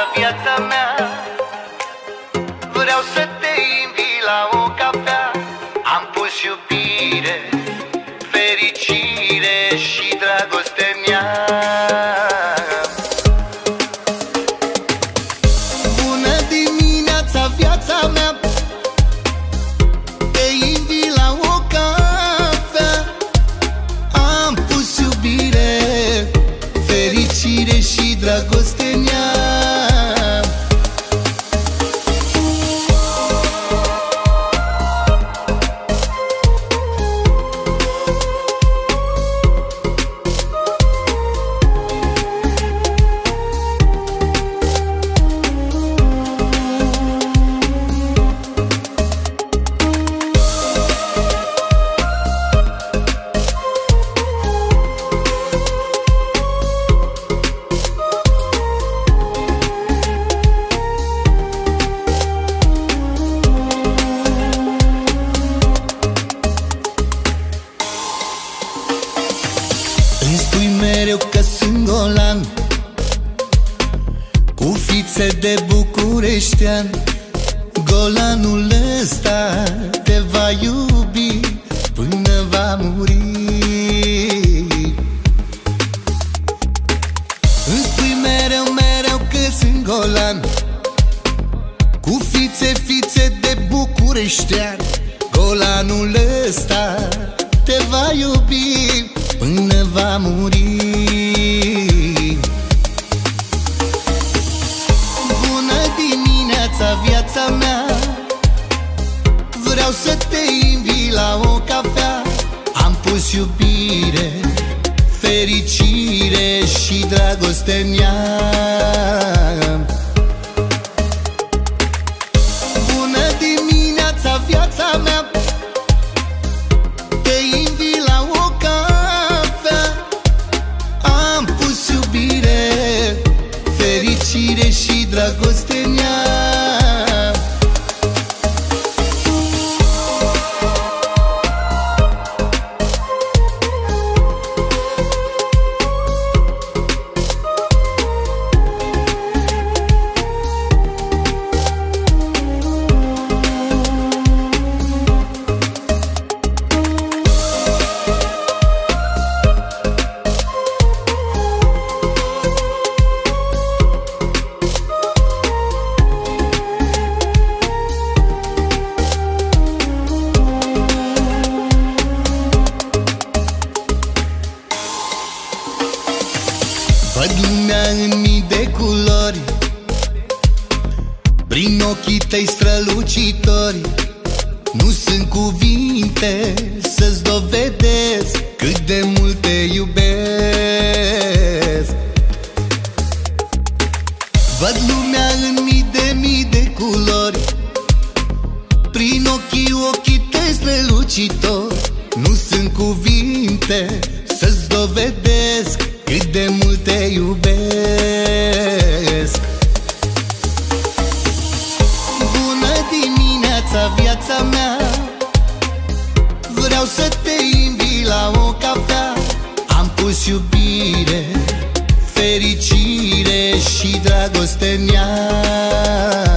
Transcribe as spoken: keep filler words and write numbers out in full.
viața mea. Vreau să te invit la o cafea. Am pus iubire, fericire și dragoste în ea. Bună dimineața, viața mea, te invit la o cafea. Am pus iubire, fericire și dragoste în ea. Îmi spui mereu că sunt golan, cu fițe de bucureștean. Golanul ăsta te va iubi până va muri. Îmi spui mereu, mereu că sunt golan, cu fițe, fițe de bucureștean. Golanul ăsta te va iubi până va muri. Bună dimineața, viața mea, vreau să te invit la o cafea. Am pus iubire, fericire și dragoste în ea. Bună dimineața, viața mea, te invit la o cafea. Am pus iubire, fericire și dragoste în ea. Văd lumea în mii de culori, prin ochii tăi strălucitori. Nu sunt cuvinte să-ți dovedesc cât de mult te iubesc. Văd lumea în mii de mii de culori, prin ochii, ochii tăi strălucitori. Nu sunt cuvinte să-ți dovedesc cât de mult te iubesc. Bună dimineața, viața mea, vreau să te invit la o cafea. Am pus iubire, fericire și dragoste în ea.